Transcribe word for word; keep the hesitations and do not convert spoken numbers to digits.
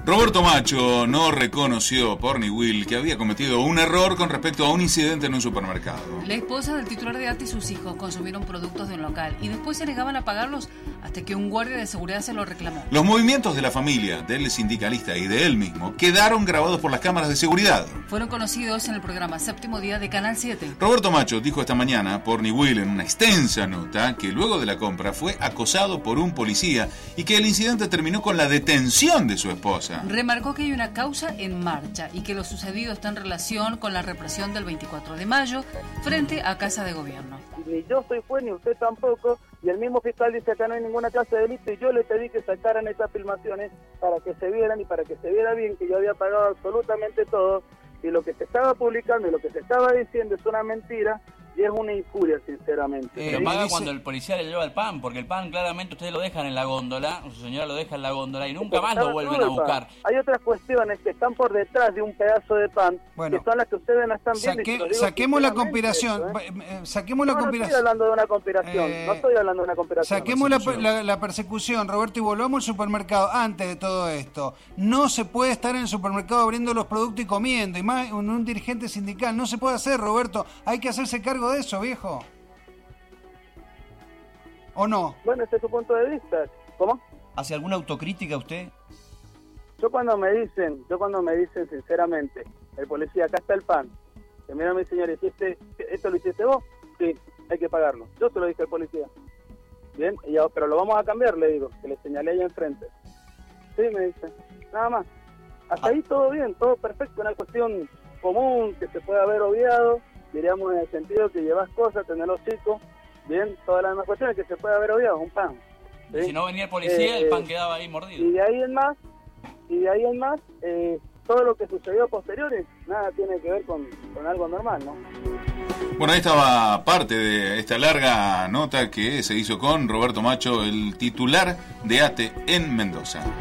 Roberto Macho no reconoció por ni Will que había cometido un error con respecto a un incidente en un supermercado. La esposa del titular de A T E y sus hijos consumieron productos de un local y después se negaban a pagarlos hasta que un guardia de seguridad se lo reclamó. Los movimientos de la familia, del sindicalista y de él mismo quedaron grabados por las cámaras de seguridad. Fueron conocidos en el programa Séptimo Día de Canal siete. Roberto Macho dijo esta mañana por ni Will en una extensa nota que luego de la compra fue acosado por un policía y que el incidente terminó con la detención de su esposa. Remarcó que hay una causa en marcha y que lo sucedido está en relación con la represión del veinticuatro de mayo frente a Casa de Gobierno. Ni yo soy juez, ni usted tampoco, y el mismo fiscal dice acá no hay ninguna clase de delito, y yo le pedí que sacaran esas filmaciones para que se vieran y para que se viera bien que yo había pagado absolutamente todo, y lo que se estaba publicando y lo que se estaba diciendo es una mentira, y es una injuria, sinceramente. Eh, Pero paga cuando el policía le lleva el pan, porque el pan claramente ustedes lo dejan en la góndola, su señora lo deja en la góndola y nunca más lo vuelven a buscar. Hay otras cuestiones que están por detrás de un pedazo de pan, bueno, que son las que ustedes no están viendo. Saque, saquemos la conspiración, eso, ¿eh? saquemos la no, conspiración. No estoy hablando de una conspiración, eh, no estoy hablando de una conspiración. Saquemos la, la, la persecución, Roberto, y volvamos al supermercado. Antes de todo esto, no se puede estar en el supermercado abriendo los productos y comiendo, y más un, un dirigente sindical, no se puede hacer, Roberto, hay que hacerse cargo de eso, viejo. ¿O no? Bueno, ese es su punto de vista. ¿Cómo? ¿Hace alguna autocrítica usted? Yo cuando me dicen, yo cuando me dicen sinceramente, el policía, acá está el pan, que mira mi señor, ¿hiciste, ¿esto lo hiciste vos? Sí, hay que pagarlo. Yo se lo dije al policía. Bien, y ya, pero lo vamos a cambiar, le digo, que le señalé ahí enfrente. Sí, me dice, nada más. Hasta ah. ahí todo bien, todo perfecto, una cuestión común que se puede haber obviado, diríamos en el sentido que llevas cosas, tener los chicos, bien, todas las demás cuestiones que se puede haber obviado, un pan. ¿sí? Y si no venía el policía, eh, el pan quedaba ahí mordido. Y de ahí en más, y de ahí en más, eh, todo lo que sucedió posteriores, nada tiene que ver con, con algo normal, ¿no? Bueno, ahí estaba parte de esta larga nota que se hizo con Roberto Macho, el titular de A T E en Mendoza.